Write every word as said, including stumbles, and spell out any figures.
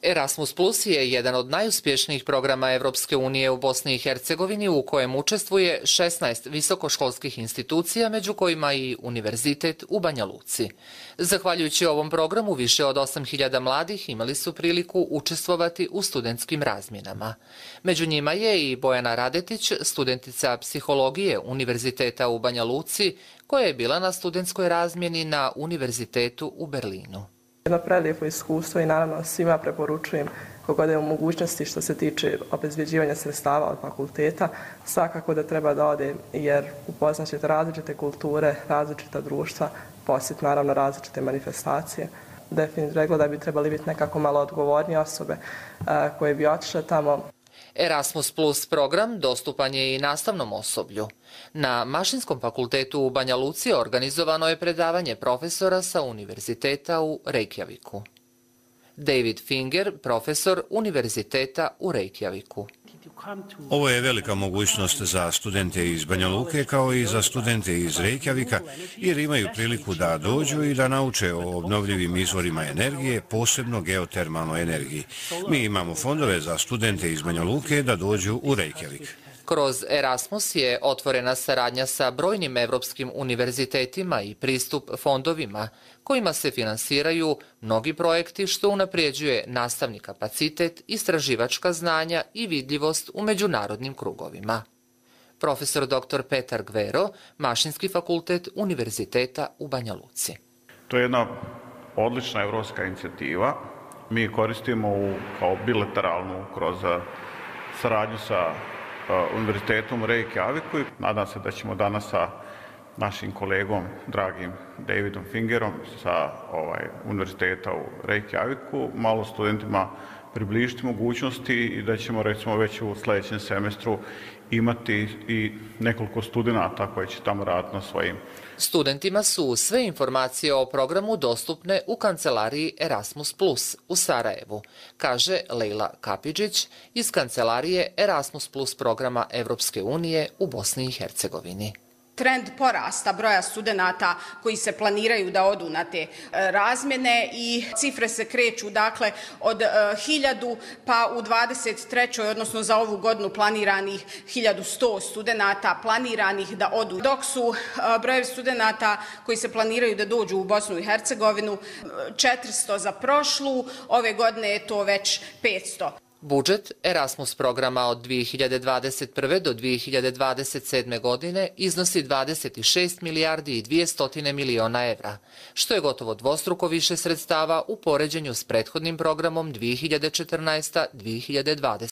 Erasmus Plus je jedan od najuspješnijih programa Evropske unije u Bosni i Hercegovini u kojem učestvuje šesnaest visokoškolskih institucija, među kojima i Univerzitet u Banja Luci. Zahvaljujući ovom programu, više od osam hiljada mladih imali su priliku učestvovati u studentskim razmjenama. Među njima je i Bojana Radetić, studentica psihologije Univerziteta u Banja Luci, koja je bila na studentskoj razmjeni na Univerzitetu u Berlinu. Jedno prelijepo iskustvo i naravno svima preporučujem kogod je u mogućnosti što se tiče obezbjeđivanja sredstava od fakulteta, svakako da treba da ode jer upoznat ćete različite kulture, različita društva, posjet naravno različite manifestacije. Definitivno rekla da bi trebali biti nekako malo odgovornije osobe koje bi otišle tamo. Erasmus Plus program dostupan je i nastavnom osoblju. Na Mašinskom fakultetu u Banja Luci organizovano je predavanje profesora sa Univerziteta u Reykjaviku. David Finger, profesor Univerziteta u Reykjaviku. Ovo je velika mogućnost za studente iz Banja Luke kao i za studente iz Reykjavika jer imaju priliku da dođu i da nauče o obnovljivim izvorima energije, posebno geotermalnoj energiji. Mi imamo fondove za studente iz Banja Luke da dođu u Reykjavik. Kroz Erasmus je otvorena saradnja sa brojnim evropskim univerzitetima i pristup fondovima kojima se finansiraju mnogi projekti što unapređuje nastavni kapacitet, istraživačka znanja i vidljivost u međunarodnim krugovima. Profesor doktor Petar Gvero, Mašinski fakultet Univerziteta u Banja Luci. To je jedna odlična evropska inicijativa. Mi koristimo u, kao bilateralnu kroz saradnju sa Univerzitetom u Reykjaviku. Nadam se da ćemo danas sa našim kolegom, dragim Davidom Fingerom sa ovaj, Univerziteta u Reykjaviku malo studentima približiti mogućnosti i da ćemo recimo već u sljedećem semestru imati i nekoliko studenata koji će tamo raditi na svojim. Studentima su sve informacije o programu dostupne u kancelariji Erasmus Plus u Sarajevu, kaže Lejla Kapidžić iz kancelarije Erasmus Plus programa Evropske unije u Bosni i Hercegovini. Trend porasta broja studenata koji se planiraju da odu na te razmjene i cifre se kreću dakle od hiljadu pa u dvadeset trećoj odnosno za ovu godinu planiranih hiljadu sto studenata planiranih da odu, dok su brojevi studenata koji se planiraju da dođu u Bosnu i Hercegovinu četiristo za prošlu, ove godine je to već petsto. Budžet Erasmus programa od dvije hiljade dvadeset prve do dvije hiljade dvadeset sedme godine iznosi dvadeset šest milijardi i dvjesto miliona evra, što je gotovo dvostruko više sredstava u poređenju s prethodnim programom dvije hiljade četrnaeste do dvije hiljade dvadesete.